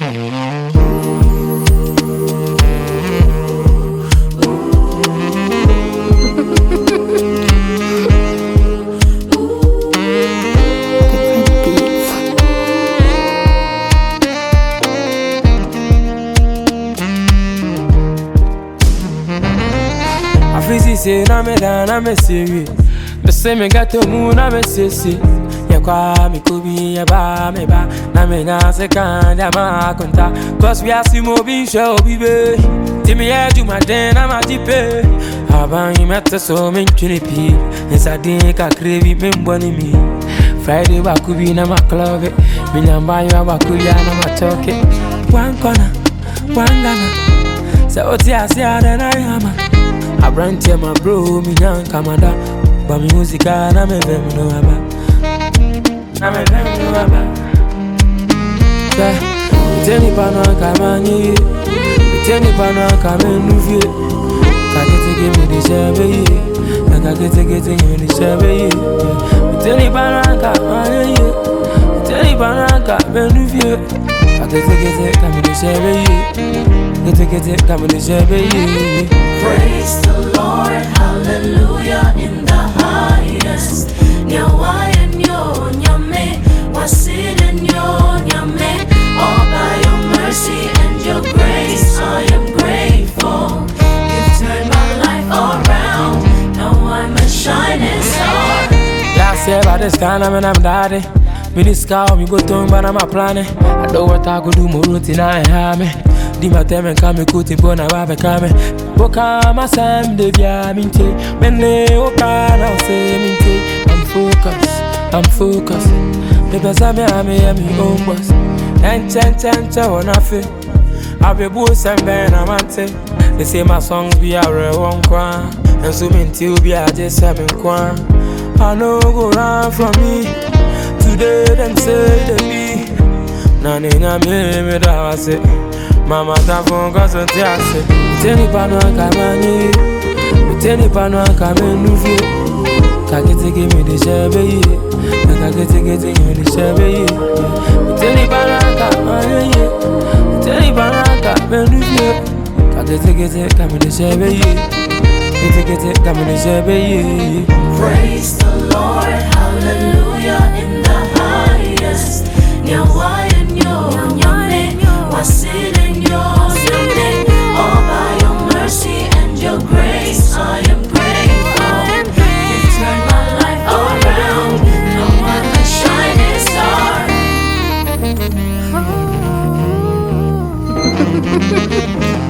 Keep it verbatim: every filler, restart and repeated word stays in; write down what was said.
Afisi say na me da na me serious. The same me got to move na me sissy. Ya kwa me kubi ya ba me ba na me na se kan ya ma konta. Cause we are simo bi show bi be. Timi ya ju ma den na ma jipe. Aban yi meta so me chinipi. Nsa din ka krevi me mboni mi. Friday wa kubi na ma club. Me nyamba yo wa kubi na ma talk. One corner, one gana. So oti asia na na yama. I brand to my bro, me young kamada. But me music na me vem no aba. Na me vem no aba. Yeah, teni pano kamani, teni pano kamenu Kakete give me the shabby, kakete give me the shabby. Teni pano kamani, teni pano kamenu Kakete give me the shabby. Praise the Lord, hallelujah in the highest. Nyawa enyo nyame, wasin enyo nyame. All by your mercy and your grace, I am grateful. You've turned my life around, now I'm a shining star. Last year by this time I'm I'm daddy. Me this car, me go to but I'm a planning. I know what I go do, more routine I have me. Di mateme kame kuti bona wabe kame Boka masam de via minte Mene oka na ose minte I'm focused, I'm focused Pepe same ame ya mi own boss Enche enche enche wana fe Abe bu sembe na mante They say my songs be a re one kwa And so minti ubi a just seven kwa I know go run from me Today them say they be Nani na me me da wase Mama ta phone cause I say Teni pano kamani Teni pano kamenu vie Kakete give me the shabby Kakete give me the shabby Teni pano kamani Teni pano kamenu vie Kakete give me the shabby Kakete give me the shabby. Praise the Lord, hallelujah in the highest. Nyawa enyo nyame, wasin enyo nyame. All by your mercy and your grace, I am grateful. You turned my life around, now I'm a shining star.